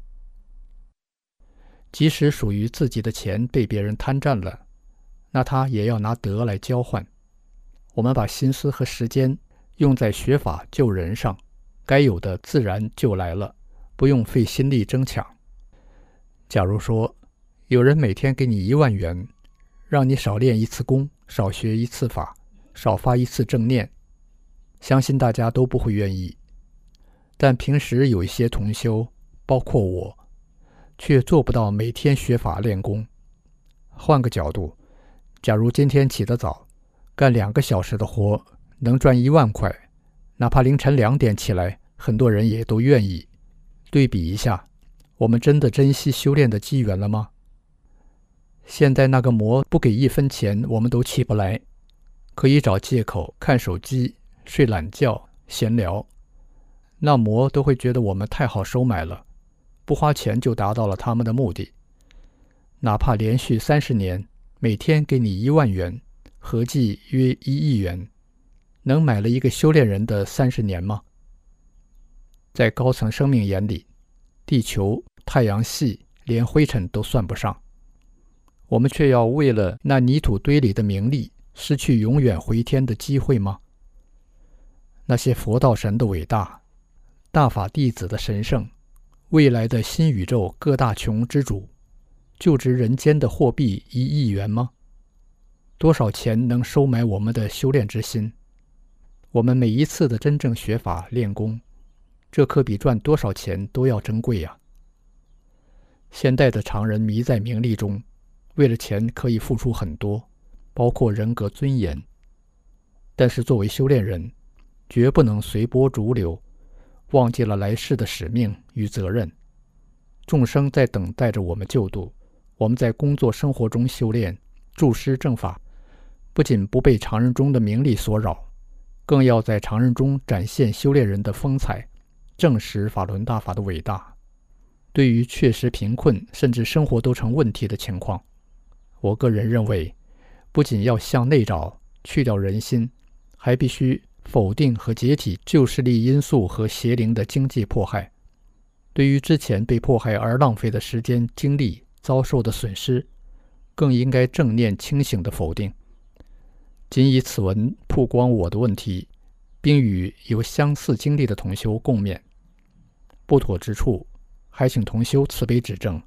即使属于自己的钱被别人贪占了，那他也要拿德来交换。我们把心思和时间用在学法救人上，该有的自然就来了，不用费心力争抢。假如说有人每天给你一万元，让你少练一次功，少学一次法，少发一次正念，相信大家都不会愿意。但平时有一些同修，包括我，却做不到每天学法练功。换个角度，假如今天起得早，干两个小时的活，能赚一万块，哪怕凌晨两点起来，很多人也都愿意。对比一下，我们真的珍惜修炼的机缘了吗？现在那个魔不给一分钱，我们都起不来，可以找借口看手机、睡懒觉、闲聊，那魔都会觉得我们太好收买了，不花钱就达到了他们的目的。哪怕连续三十年，每天给你一万元，合计约一亿元，能买了一个修炼人的三十年吗？在高层生命眼里，地球、太阳系连灰尘都算不上，我们却要为了那泥土堆里的名利，失去永远回天的机会吗？那些佛道神的伟大，大法弟子的神圣，未来的新宇宙各大穷之主，就值人间的货币一亿元吗？多少钱能收买我们的修炼之心？我们每一次的真正学法练功，这可比赚多少钱都要珍贵呀！现代的常人迷在名利中，为了钱可以付出很多，包括人格尊严。但是作为修炼人，绝不能随波逐流，忘记了来世的使命与责任。众生在等待着我们救度，我们在工作生活中修炼，注师正法，不仅不被常人中的名利所扰，更要在常人中展现修炼人的风采，证实法轮大法的伟大。对于确实贫困甚至生活都成问题的情况，我个人认为，不仅要向内找，去掉人心，还必须否定和解体旧势力因素和邪灵的经济迫害。对于之前被迫害而浪费的时间精力遭受的损失，更应该正念清醒的否定。仅以此文曝光我的问题，并与有相似经历的同修共勉。不妥之处，还请同修慈悲指正。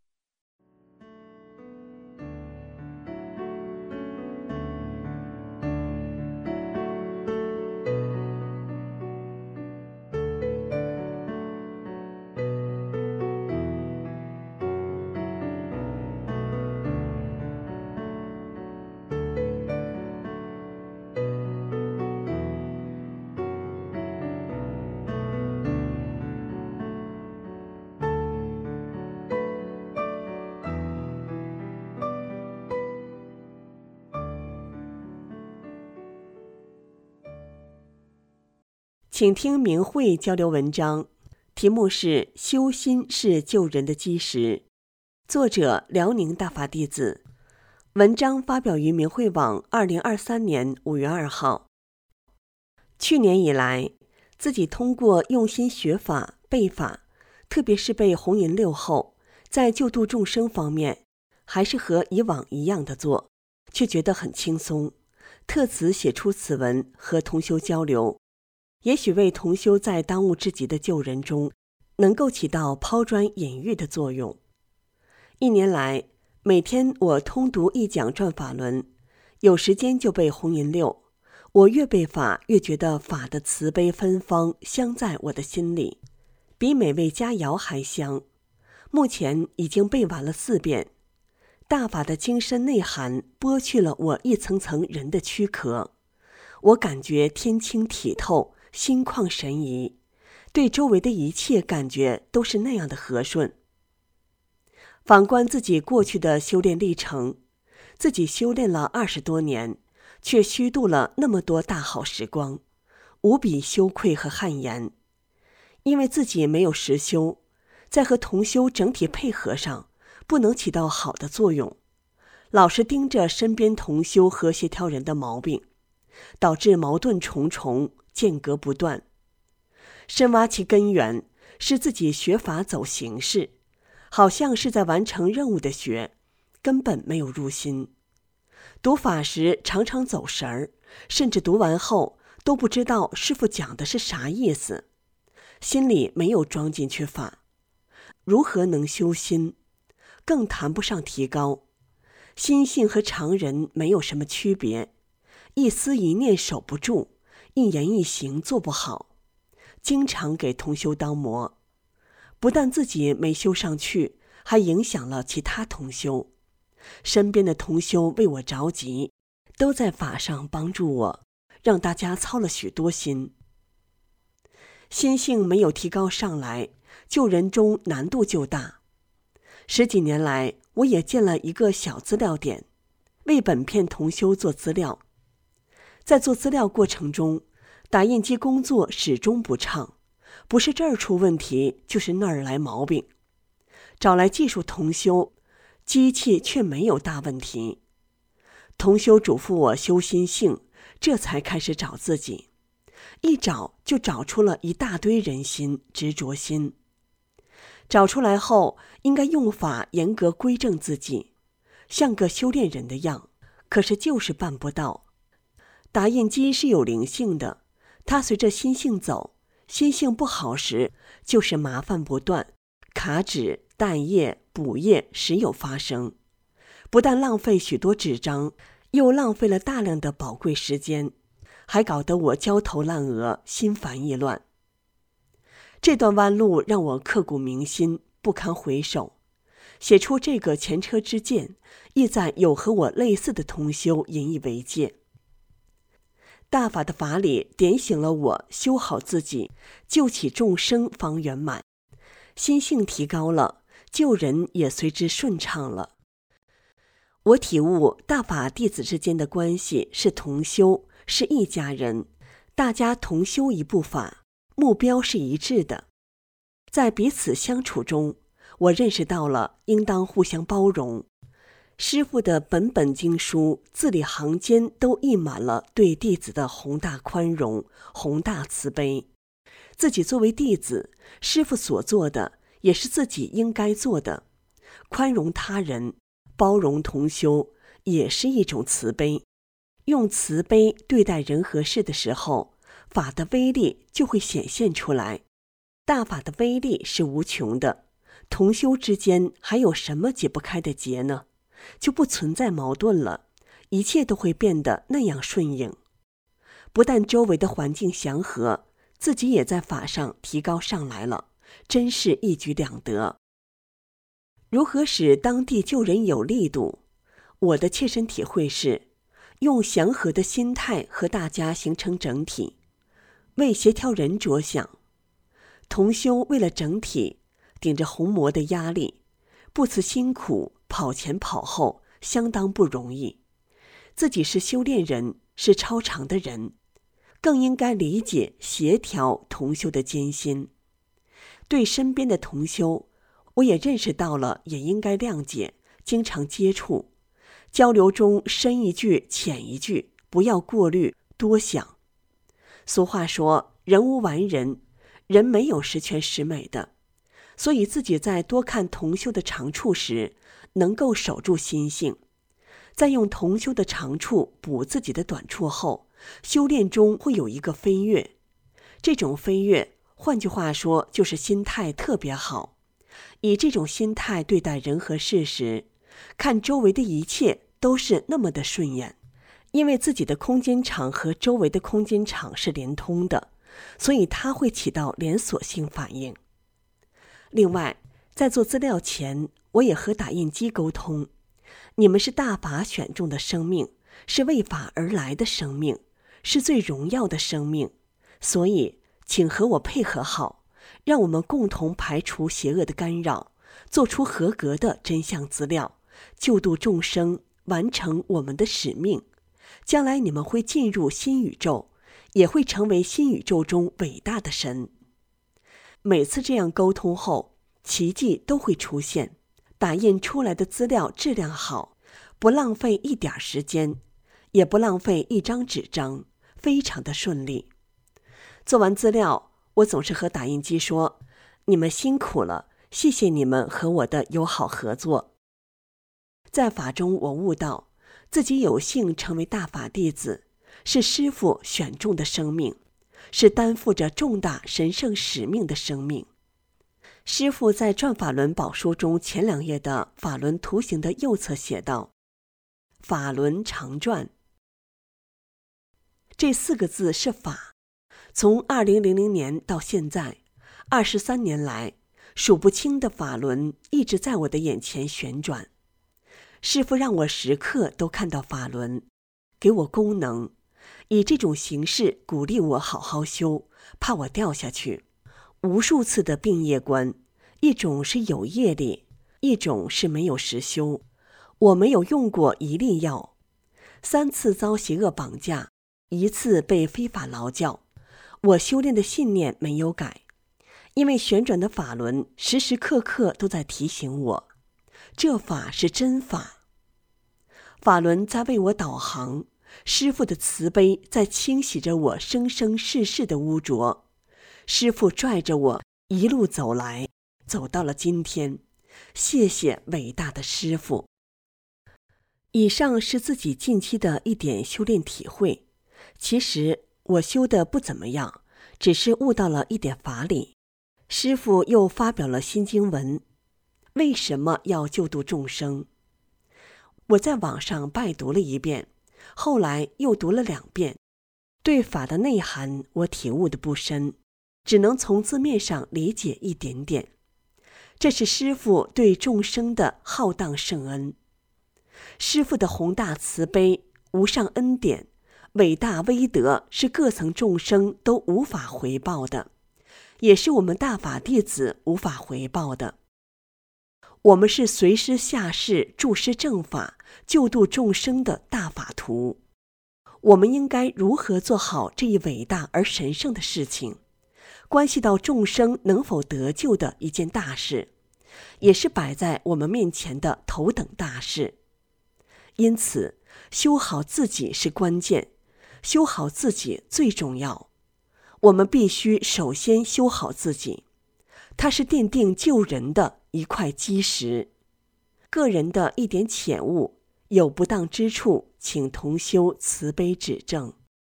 请听明慧交流文章，题目是“修心是救人的基石”，作者辽宁大法弟子。文章发表于明慧网二零二三年五月二号。去年以来，自己通过用心学法、背法，特别是背红银六后，在救度众生方面，还是和以往一样的做，却觉得很轻松，特此写出此文和同修交流。 也许为同修在当务之急的救人中，能够起到抛砖引玉的作用。一年来，每天我通读一讲转法轮，有时间就背红银六。我越背法，越觉得法的慈悲芬芳香在我的心里，比美味佳肴还香。目前已经背完了四遍。大法的精深内涵剥去了我一层层人的躯壳，我感觉天清体透，心旷神怡，对周围的一切感觉都是那样的和顺。反观自己过去的修炼历程，自己修炼了二十多年，却虚度了那么多大好时光，无比羞愧和汗颜。因为自己没有实修，在和同修整体配合上不能起到好的作用，老是盯着身边同修和协调人的毛病，导致矛盾重重，间隔不断。深挖其根源，是自己学法走形式，好像是在完成任务的学，根本没有入心。读法时常常走神儿，甚至读完后都不知道师父讲的是啥意思，心里没有装进去法，如何能修心？更谈不上提高。心性和常人没有什么区别，一思一念守不住，一言一行做不好，经常给同修当磨，不但自己没修上去，还影响了其他同修。身边的同修为我着急，都在法上帮助我，让大家操了许多心。心性没有提高上来，救人中难度就大。十几年来，我也建了一个小资料点，为本片同修做资料。在做资料过程中，打印机工作始终不畅，不是这儿出问题，就是那儿来毛病。找来技术同修，机器却没有大问题。同修嘱咐我修心性，这才开始找自己。一找就找出了一大堆人心、执着心。找出来后，应该用法严格规正自己，像个修炼人的样，可是就是办不到。打印机是有灵性的，它随着心性走，心性不好时，就是麻烦不断，卡纸、淡页、补页时有发生，不但浪费许多纸张，又浪费了大量的宝贵时间，还搞得我焦头烂额，心烦意乱。这段弯路让我刻骨铭心，不堪回首。写出这个前车之鉴，意在有和我类似的同修引以为戒。大法的法理点醒了我，修好自己，救起众生方圆满。心性提高了，救人也随之顺畅了。我体悟大法弟子之间的关系是同修，是一家人，大家同修一部法，目标是一致的。在彼此相处中，我认识到了应当互相包容。师父的本本经书字里行间都溢满了对弟子的宏大宽容、宏大慈悲。自己作为弟子，师父所做的也是自己应该做的，宽容他人，包容同修，也是一种慈悲。用慈悲对待人和事的时候，法的威力就会显现出来。大法的威力是无穷的，同修之间还有什么解不开的结呢？就不存在矛盾了，一切都会变得那样顺应。不但周围的环境祥和，自己也在法上提高上来了，真是一举两得。如何使当地救人有力度？我的切身体会是，用祥和的心态和大家形成整体，为协调人着想。同修为了整体，顶着红魔的压力，不辞辛苦，跑前跑后，相当不容易。自己是修炼人，是超常的人，更应该理解协调同修的艰辛。对身边的同修，我也认识到了，也应该谅解，经常接触交流中深一句浅一句，不要过滤多想。俗话说，人无完人，人没有十全十美的，所以自己在多看同修的长处时，能够守住心性，在用同修的长处补自己的短处后，修炼中会有一个飞跃。 这种飞跃，换句话说，就是心态特别好。以这种心态对待人和事时，看周围的一切都是那么的顺眼。因为自己的空间场和周围的空间场是连通的，所以它会起到连锁性反应。另外，在做资料前，我也和打印机沟通，你们是大法选中的生命，是为法而来的生命，是最荣耀的生命，所以请和我配合好，让我们共同排除邪恶的干扰，做出合格的真相资料，救度众生，完成我们的使命。将来你们会进入新宇宙，也会成为新宇宙中伟大的神。每次这样沟通后，奇迹都会出现，打印出来的资料质量好，不浪费一点时间，也不浪费一张纸张，非常的顺利。做完资料，我总是和打印机说，你们辛苦了，谢谢你们和我的友好合作。在法中，我悟到自己有幸成为大法弟子，是师父选中的生命，是担负着重大神圣使命的生命。师父在《转法轮宝书》中前两页的法轮图形的右侧写道：法轮常转。这四个字是法，从二零零零年到现在，二十三年来，数不清的法轮一直在我的眼前旋转。师父让我时刻都看到法轮，给我功能，以这种形式鼓励我好好修，怕我掉下去。无数次的病业观，一种是有业力，一种是没有实修。我没有用过一粒药，三次遭邪恶绑架，一次被非法劳教。我修炼的信念没有改，因为旋转的法轮时时刻刻都在提醒我，这法是真法。法轮在为我导航，师父的慈悲在清洗着我生生世世的污浊。师父拽着我一路走来，走到了今天。谢谢伟大的师父。以上是自己近期的一点修炼体会。其实我修的不怎么样，只是悟到了一点法理。师父又发表了新经文，为什么要救度众生？我在网上拜读了一遍，后来又读了两遍。对法的内涵我体悟的不深，只能从字面上理解一点点。这是师父对众生的浩荡圣恩。师父的宏大慈悲、无上恩典、伟大威德是各层众生都无法回报的，也是我们大法弟子无法回报的。我们是随师下世助师正法、救度众生的大法徒。我们应该如何做好这一伟大而神圣的事情，关系到众生能否得救的一件大事，也是摆在我们面前的头等大事。因此，修好自己是关键，修好自己最重要。我们必须首先修好自己，它是奠定救人的一块基石。个人的一点浅悟，有不当之处，请同修慈悲指正。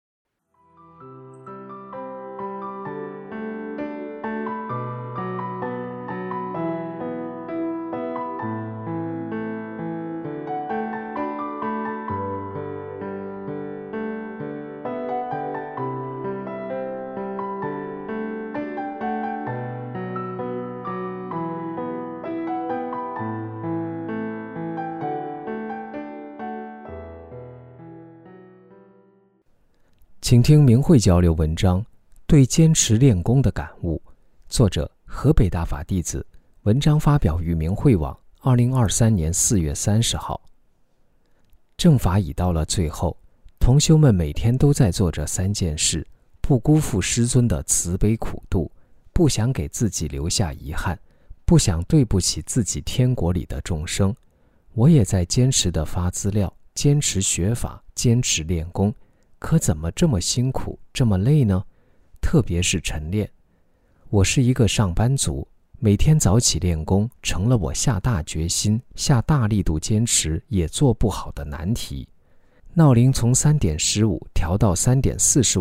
请听明慧交流文章，对坚持练功的感悟。作者河北大法弟子，文章发表于明慧网，二零二三年四月三十号。正法已到了最后，同修们每天都在做这三件事，不辜负师尊的慈悲苦度，不想给自己留下遗憾，不想对不起自己天国里的众生。我也在坚持地发资料，坚持学法，坚持练功。可怎么这么辛苦，这么累呢？特别是晨练。我是一个上班族，每天早起练功成了我下大决心、下大力度坚持也做不好的难题。闹铃从三点十五调到三点四十五，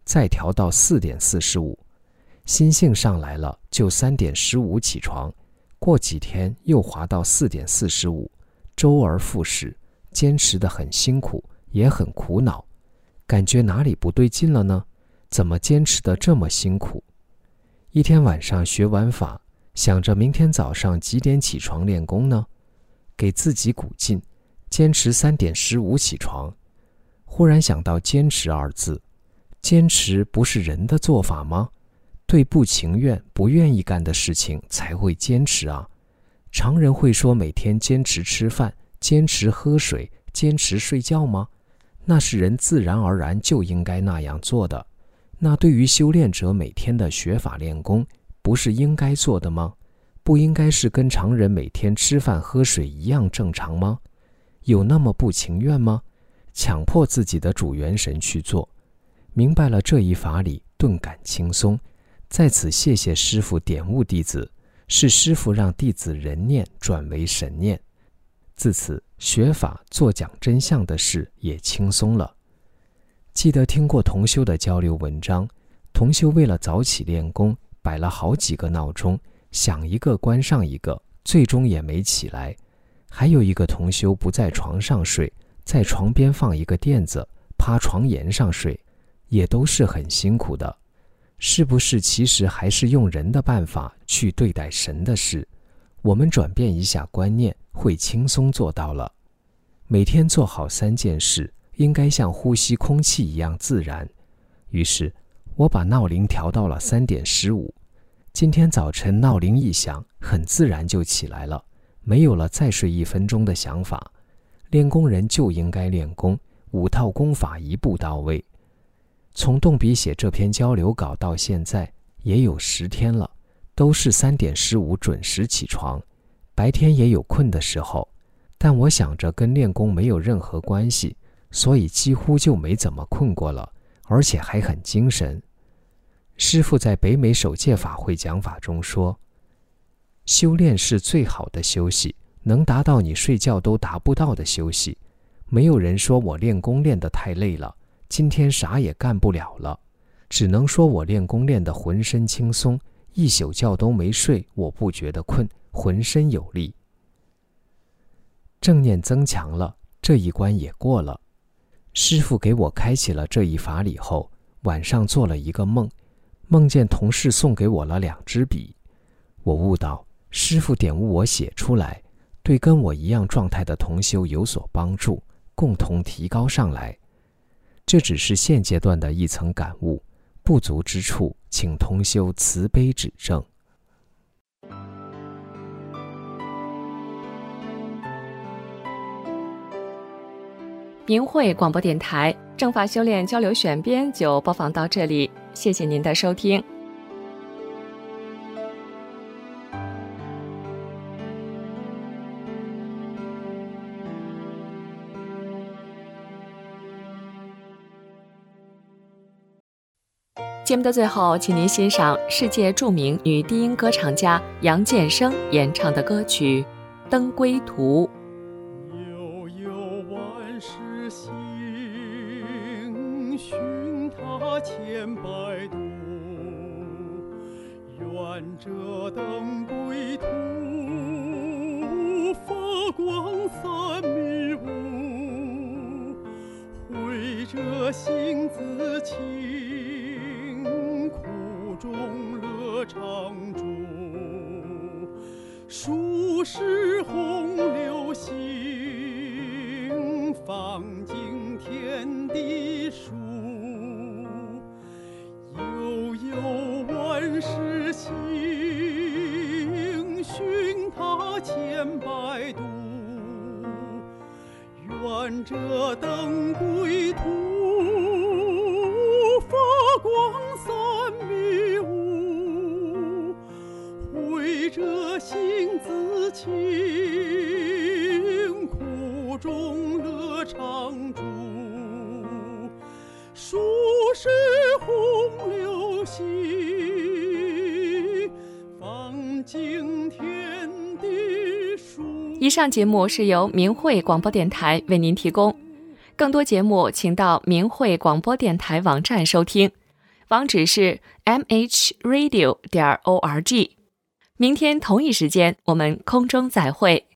再调到四点四十五，心性上来了就三点十五起床，过几天又滑到四点四十五，周而复始，坚持得很辛苦，也很苦恼，感觉哪里不对劲了呢？怎么坚持得这么辛苦？一天晚上学完法，想着明天早上几点起床练功呢？给自己鼓劲，坚持三点十五起床。忽然想到坚持二字，坚持不是人的做法吗？对不情愿、不愿意干的事情才会坚持啊。常人会说每天坚持吃饭、坚持喝水、坚持睡觉吗？那是人自然而然就应该那样做的。那对于修炼者每天的学法练功，不是应该做的吗？不应该是跟常人每天吃饭喝水一样正常吗？有那么不情愿吗？强迫自己的主元神去做。明白了这一法理，顿感轻松。在此谢谢师父点悟弟子，是师父让弟子人念转为神念。自此学法做讲真相的事也轻松了。记得听过同修的交流文章，同修为了早起练功，摆了好几个闹钟，响一个关上一个，最终也没起来。还有一个同修不在床上睡，在床边放一个垫子，趴床沿上睡，也都是很辛苦的。是不是其实还是用人的办法去对待神的事？我们转变一下观念，会轻松做到了。每天做好三件事，应该像呼吸空气一样自然。于是我把闹铃调到了三点十五。今天早晨闹铃一响，很自然就起来了，没有了再睡一分钟的想法。练功人就应该练功，五套功法一步到位。从动笔写这篇交流稿到现在也有十天了，都是三点十五准时起床。白天也有困的时候，但我想着跟练功没有任何关系，所以几乎就没怎么困过了，而且还很精神。师父在北美首届法会讲法中说，修炼是最好的休息，能达到你睡觉都达不到的休息。没有人说我练功练得太累了，今天啥也干不了了，只能说我练功练得浑身轻松，一宿觉都没睡，我不觉得困，浑身有力。正念增强了，这一关也过了。师父给我开启了这一法理后，晚上做了一个梦，梦见同事送给我了两支笔。我悟到师父点悟我写出来，对跟我一样状态的同修有所帮助，共同提高上来。这只是现阶段的一层感悟，不足之处请同修慈悲指正。 明慧广播电台正法修炼交流选编就播放到这里，谢谢您的收听。节目的最后，请您欣赏世界著名女低音歌唱家杨建生演唱的歌曲《登归途》。 悠悠万世行，寻他千百度，愿这登归途，发光散迷雾，慧者心自清，中乐常驻，数世洪流行，放尽天地数。悠悠万世行，寻他千百度，愿这登归途，发光散迷雾，慧者心自清，苦中乐常驻，数世洪流行，放尽天地数。 以上节目是由明慧广播电台为您提供，更多节目请到明慧广播电台网站收听， 网址是 m h radio 点 org。明天同一时间，我们空中再会。